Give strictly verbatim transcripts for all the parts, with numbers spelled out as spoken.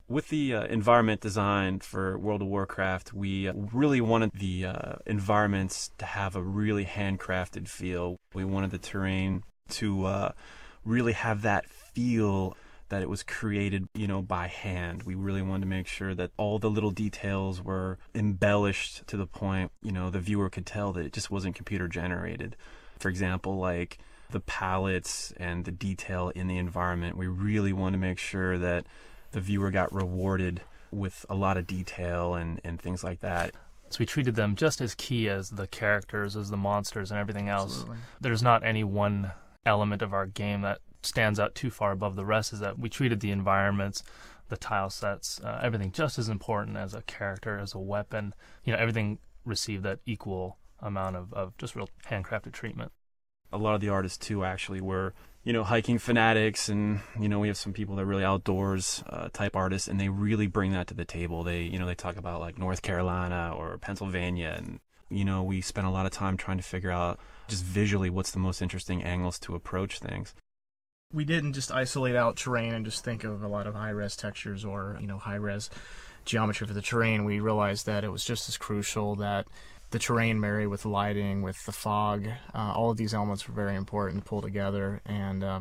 With the uh, environment design for World of Warcraft, we uh, really wanted the uh, environments to have a really handcrafted feel. We wanted the terrain to uh, really have that feel that it was created, you know, by hand. We really wanted to make sure that all the little details were embellished to the point, you know, the viewer could tell that it just wasn't computer generated. For example, like the palettes and the detail in the environment, we really wanted to make sure that the viewer got rewarded with a lot of detail and, and things like that. So we treated them just as key as the characters, as the monsters and everything else. Absolutely. There's not any one element of our game that stands out too far above the rest. Is that we treated the environments, the tile sets, uh, everything just as important as a character, as a weapon. You know, everything received that equal amount of, of just real handcrafted treatment. A lot of the artists, too, actually were, you know, hiking fanatics, and, you know, we have some people that are really outdoors uh, type artists, and they really bring that to the table. They, you know, they talk about, like, North Carolina or Pennsylvania, and, you know, we spent a lot of time trying to figure out just visually what's the most interesting angles to approach things. We didn't just isolate out terrain and just think of a lot of high-res textures or, you know, high-res geometry for the terrain. We realized that it was just as crucial that the terrain marry with lighting, with the fog. Uh, all of these elements were very important to pull together. And, uh,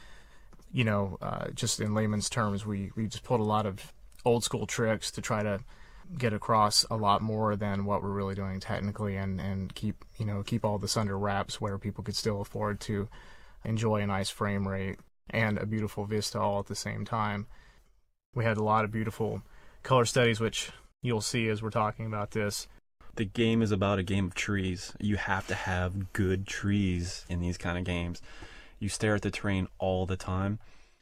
you know, uh, just in layman's terms, we, we just pulled a lot of old-school tricks to try to get across a lot more than what we're really doing technically, and, and keep, you know, keep all this under wraps where people could still afford to enjoy a nice frame rate and a beautiful vista all at the same time. We had a lot of beautiful color studies, which you'll see as we're talking about this. The game is about a game of trees. You have to have good trees in these kind of games. You stare at the terrain all the time,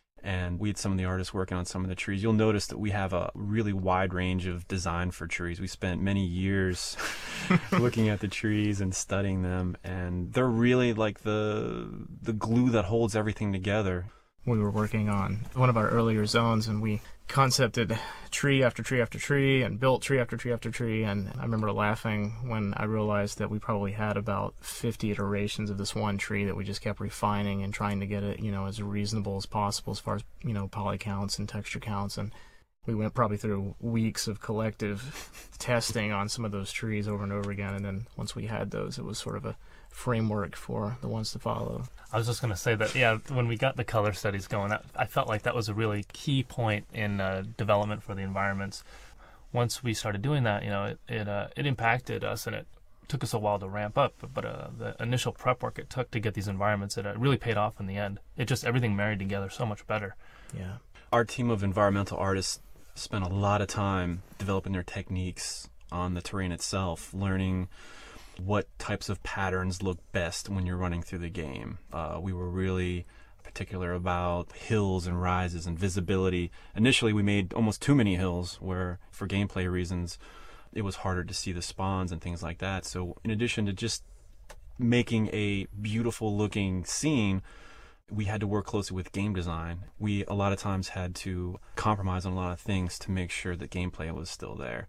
and we had some of the artists working on some of the trees. You'll notice that we have a really wide range of design for trees. We spent many years looking at the trees and studying them, and they're really like the the glue that holds everything together. We were working on one of our earlier zones, and we concepted tree after tree after tree and built tree after tree after tree. And I remember laughing when I realized that we probably had about fifty iterations of this one tree that we just kept refining and trying to get it, you know, as reasonable as possible as far as, you know, poly counts and texture counts. And we went probably through weeks of collective testing on some of those trees over and over again. And then once we had those, it was sort of a framework for the ones to follow. I was just going to say that, yeah, when we got the color studies going, I, I felt like that was a really key point in uh, development for the environments. Once we started doing that, you know, it it, uh, it impacted us, and it took us a while to ramp up. But, but uh, the initial prep work it took to get these environments, it uh, really paid off in the end. It just, everything married together so much better. Yeah. Our team of environmental artists spent a lot of time developing their techniques on the terrain itself, learning what types of patterns look best when you're running through the game. Uh, we were really particular about hills and rises and visibility. Initially, we made almost too many hills where, for gameplay reasons, it was harder to see the spawns and things like that. So in addition to just making a beautiful looking scene, we had to work closely with game design. We a lot of times had to compromise on a lot of things to make sure that gameplay was still there.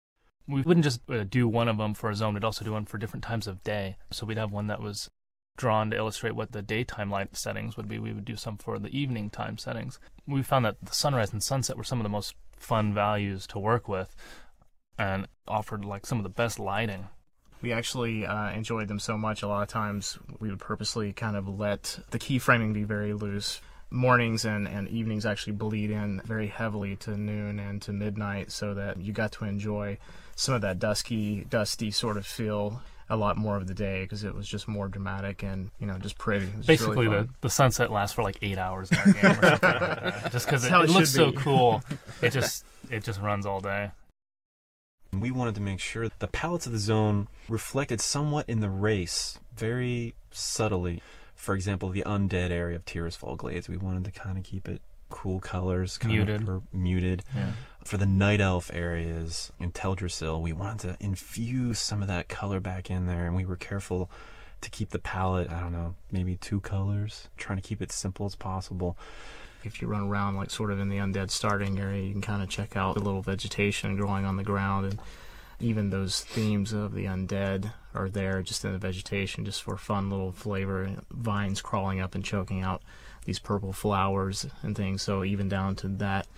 We wouldn't just uh, do one of them for a zone, we'd also do one for different times of day. So we'd have one that was drawn to illustrate what the daytime light settings would be. We would do some for the evening time settings. We found that the sunrise and sunset were some of the most fun values to work with and offered like some of the best lighting. We actually uh, enjoyed them so much, a lot of times we would purposely kind of let the keyframing be very loose. Mornings and, and evenings actually bleed in very heavily to noon and to midnight, so that you got to enjoy some of that dusky, dusty sort of feel a lot more of the day, because it was just more dramatic and, you know, just pretty. It was just Basically, really the, the sunset lasts for like eight hours in our game or something like that. Just because it, how it it looks so should be. cool, it just it just runs all day. We wanted to make sure the palettes of the zone reflected somewhat in the race, very subtly. For example, the undead area of Tirisfal Glades, we wanted to kind of keep it cool colors, kind Muted. of per- muted. Yeah. For the night elf areas in Teldrassil, we wanted to infuse some of that color back in there, and we were careful to keep the palette, I don't know, maybe two colors, trying to keep it simple as possible. If you run around like sort of in the undead starting area, you can kind of check out the little vegetation growing on the ground, and even those themes of the undead are there just in the vegetation, just for fun little flavor. Vines crawling up and choking out these purple flowers and things. So even down to that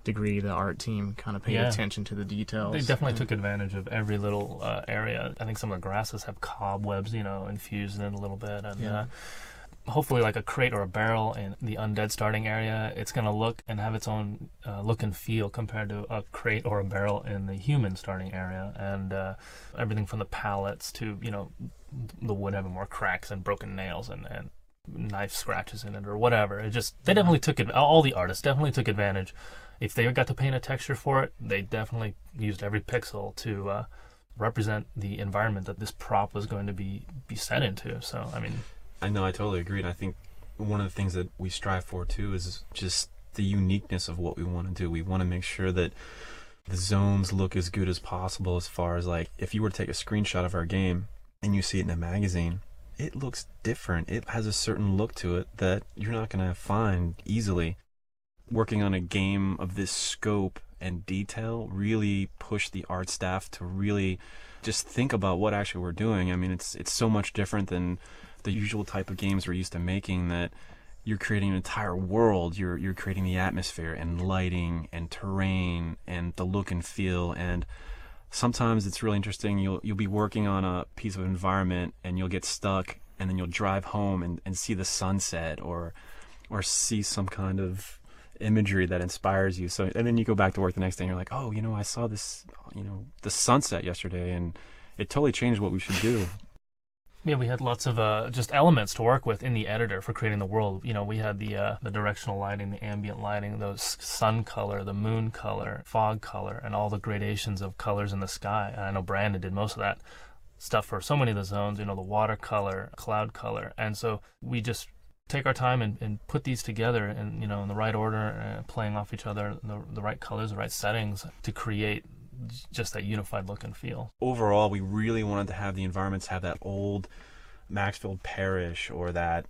degree the art team kind of paid Yeah. attention to the details. They definitely And- took advantage of every little uh, area. I think some of the grasses have cobwebs, you know, infused in it a little bit. And Yeah. uh, hopefully like a crate or a barrel in the undead starting area, it's going to look and have its own uh, look and feel compared to a crate or a barrel in the human starting area. And uh, everything from the pallets to, you know, the wood having more cracks and broken nails and, and knife scratches in it or whatever. It just, they definitely took it, all the artists definitely took advantage. If they got to paint a texture for it, they definitely used every pixel to uh, represent the environment that this prop was going to be, be set into. So, I mean... I know, I totally agree. And I think one of the things that we strive for, too, is just the uniqueness of what we want to do. We want to make sure that the zones look as good as possible as far as, like, if you were to take a screenshot of our game and you see it in a magazine, it looks different. It has a certain look to it that you're not going to find easily. Working on a game of this scope and detail really pushed the art staff to really just think about what actually we're doing. I mean, it's it's so much different than the usual type of games we're used to making, that you're creating an entire world. You're you're creating the atmosphere and lighting and terrain and the look and feel. And sometimes it's really interesting. You'll you'll be working on a piece of environment and you'll get stuck, and then you'll drive home and, and see the sunset or or see some kind of imagery that inspires you. So and then you go back to work the next day and you're like, oh, you know, I saw this, you know, the sunset yesterday, and it totally changed what we should do. Yeah, we had lots of uh, just elements to work with in the editor for creating the world. You know, we had the uh, the directional lighting, the ambient lighting, those sun color, the moon color, fog color, and all the gradations of colors in the sky. And I know Brandon did most of that stuff for so many of the zones, you know, the watercolor, cloud color. And so we just take our time and, and put these together and, you know, in the right order, uh, playing off each other, the, the right colors, the right settings to create just that unified look and feel. Overall, we really wanted to have the environments have that old Maxfield Parish or that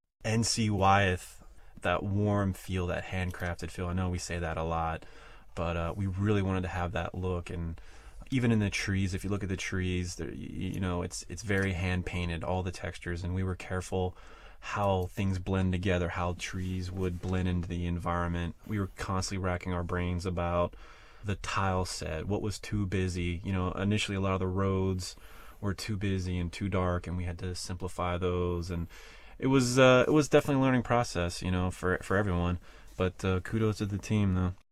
N C Wyeth, that warm feel, that handcrafted feel. I know we say that a lot, but uh, we really wanted to have that look. And even in the trees, if you look at the trees, you, you know, it's it's very hand painted, all the textures, and we were careful how things blend together, how trees would blend into the environment. We were constantly racking our brains about the tile set, what was too busy. You know, initially a lot of the roads were too busy and too dark, and we had to simplify those. And it was uh, it was definitely a learning process, you know, for for everyone. But uh, kudos to the team, though.